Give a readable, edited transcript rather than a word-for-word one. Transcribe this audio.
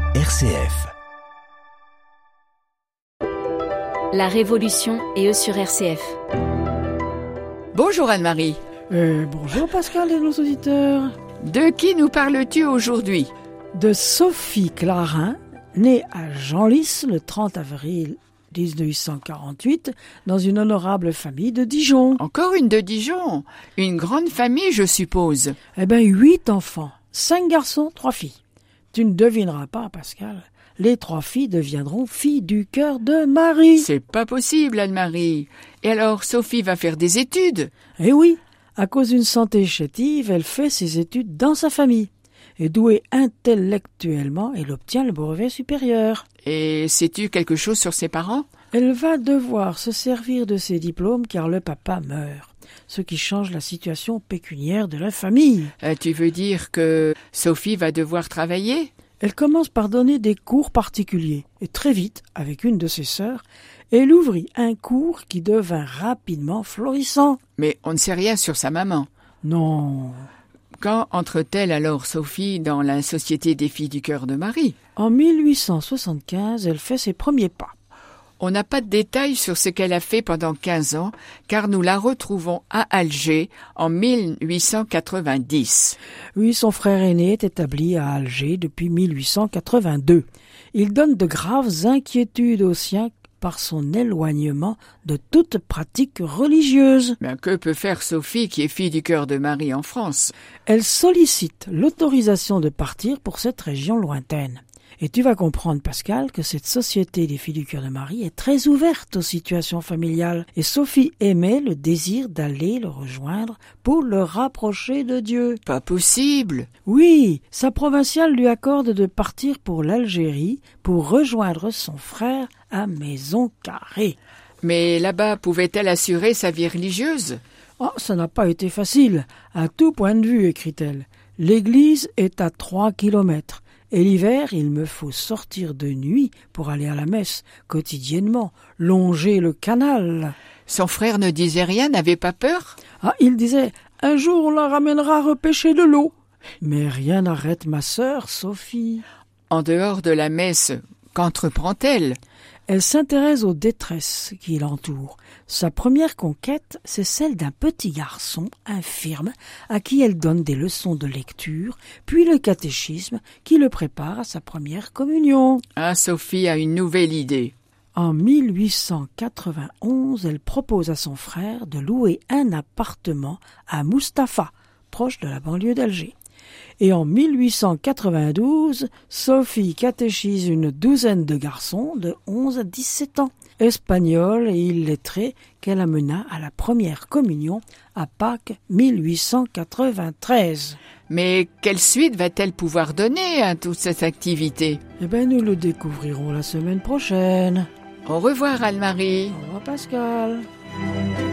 RCF. La Révolution et eux sur RCF. Bonjour Anne-Marie. Bonjour Pascal et nos auditeurs. De qui nous parles-tu aujourd'hui ? De Sophie Clarin, née à Genlis le 30 avril 1848 dans une honorable famille de Dijon. Encore une de Dijon. Une grande famille, je suppose. 8 enfants, 5 garçons, 3 filles. Tu ne devineras pas, Pascal, les 3 filles deviendront filles du cœur de Marie. C'est pas possible, Anne-Marie. Et alors, Sophie va faire des études ? Eh oui, à cause d'une santé chétive, elle fait ses études dans sa famille. Et douée intellectuellement, elle obtient le brevet supérieur. Et sais-tu quelque chose sur ses parents ? Elle va devoir se servir de ses diplômes car le papa meurt, ce qui change la situation pécuniaire de la famille. Tu veux dire que Sophie va devoir travailler ? Elle commence par donner des cours particuliers et très vite, avec une de ses sœurs, elle ouvrit un cours qui devint rapidement florissant. Mais on ne sait rien sur sa maman. Non. Quand entre-t-elle alors, Sophie, dans la Société des filles du cœur de Marie ? En 1875, elle fait ses premiers pas. On n'a pas de détails sur ce qu'elle a fait pendant 15 ans, car nous la retrouvons à Alger en 1890. Oui, son frère aîné est établi à Alger depuis 1882. Il donne de graves inquiétudes aux siens par son éloignement de toute pratique religieuse. Mais que peut faire Sophie, qui est fille du cœur de Marie en France ? Elle sollicite l'autorisation de partir pour cette région lointaine. Et tu vas comprendre, Pascal, que cette société des filles du cœur de Marie est très ouverte aux situations familiales. Et Sophie aimait le désir d'aller le rejoindre pour le rapprocher de Dieu. Pas possible. Oui, sa provinciale lui accorde de partir pour l'Algérie pour rejoindre son frère à Maison-Carrée. Mais là-bas, pouvait-elle assurer sa vie religieuse ? Oh, ça n'a pas été facile, à tout point de vue, écrit-elle. L'église est à 3 kilomètres. Et l'hiver, il me faut sortir de nuit pour aller à la messe, quotidiennement, longer le canal. Son frère ne disait rien, n'avait pas peur ? Ah, il disait, un jour on la ramènera repêcher de l'eau. Mais rien n'arrête ma sœur, Sophie. En dehors de la messe, qu'entreprend-elle ? Elle s'intéresse aux détresses qui l'entourent. Sa première conquête, c'est celle d'un petit garçon infirme à qui elle donne des leçons de lecture, puis le catéchisme qui le prépare à sa première communion. Ah, Sophie a une nouvelle idée. En 1891, elle propose à son frère de louer un appartement à Mustapha, proche de la banlieue d'Alger. Et en 1892, Sophie catéchise une douzaine de garçons de 11 à 17 ans, espagnols et illettrés, qu'elle amena à la première communion à Pâques 1893. Mais quelle suite va-t-elle pouvoir donner à toute cette activité ? Nous le découvrirons la semaine prochaine. Au revoir Anne-Marie. Au revoir Pascal.